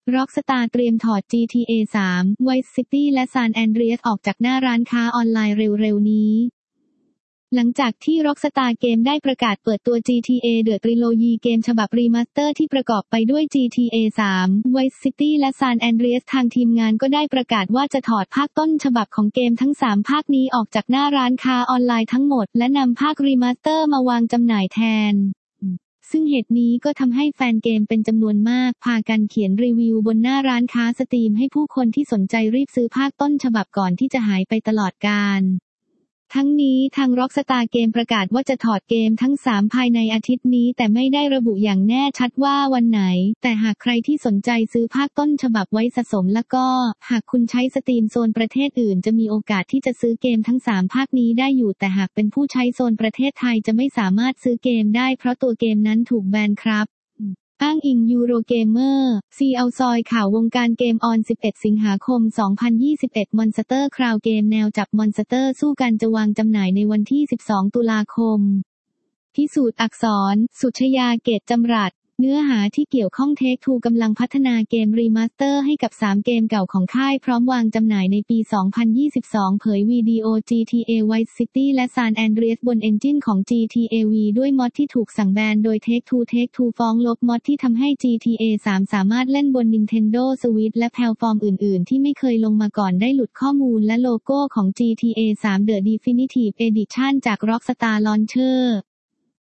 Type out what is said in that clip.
Rockstar เตรียมถอด GTA 3 Vice City และ San Andreas ออกจากหน้าร้านค้าออนไลน์เร็วๆนี้หลังจากที่ Rockstar Games ได้ประกาศเปิดตัว GTA The Trilogy เกมฉบับรีมาสเตอร์ที่ประกอบไปด้วย GTA 3 Vice City และ San Andreas ทางทีมงานก็ได้ประกาศว่าจะถอดภาคต้นฉบับของเกมทั้ง3ภาคนี้ออกจากหน้าร้านค้าออนไลน์ทั้งหมดและนำภาครีมาสเตอร์มาวางจำหน่ายแทนซึ่งเหตุนี้ก็ทำให้แฟนเกมเป็นจำนวนมากพากันเขียนรีวิวบนหน้าร้านค้าสตรีมให้ผู้คนที่สนใจรีบซื้อภาคต้นฉบับก่อนที่จะหายไปตลอดกาลทั้งนี้ทาง Rockstar Games ประกาศว่าจะถอดเกมทั้ง3ภายในอาทิตย์นี้แต่ไม่ได้ระบุอย่างแน่ชัดว่าวันไหนแต่หากใครที่สนใจซื้อภาคต้นฉบับไว้สะสมแล้วก็หากคุณใช้สตรีมโซนประเทศอื่นจะมีโอกาสที่จะซื้อเกมทั้ง3ภาคนี้ได้อยู่แต่หากเป็นผู้ใช้โซนประเทศไทยจะไม่สามารถซื้อเกมได้เพราะตัวเกมนั้นถูกแบนครับอ้างอิงยูโรเกมเมอร์ซีเอาซอยข่าววงการเกมออน11สิงหาคม2021มอนสเตอร์คราวเกมแนวจับมอนสเตอร์สู้กันจะวางจำหน่ายในวันที่12ตุลาคมพิสูจน์อักษรสุชยาเกตจำรัดเนื้อหาที่เกี่ยวข้องเทคทูกำลังพัฒนาเกมรีมาสเตอร์ให้กับ3เกมเก่าของค่ายพร้อมวางจำหน่ายในปี2022เผยวิดีโอ GTA Vice City และ San Andreas บนเอนจินของ GTA V ด้วยมอดที่ถูกสั่งแบนโดย Take-Two ฟ้องลบมอดที่ทำให้ GTA 3 สามารถเล่นบน Nintendo Switch และแพลตฟอร์มอื่นๆที่ไม่เคยลงมาก่อนได้หลุดข้อมูลและโลโก้ของ GTA 3 The Definitive Edition จาก Rockstar Launcher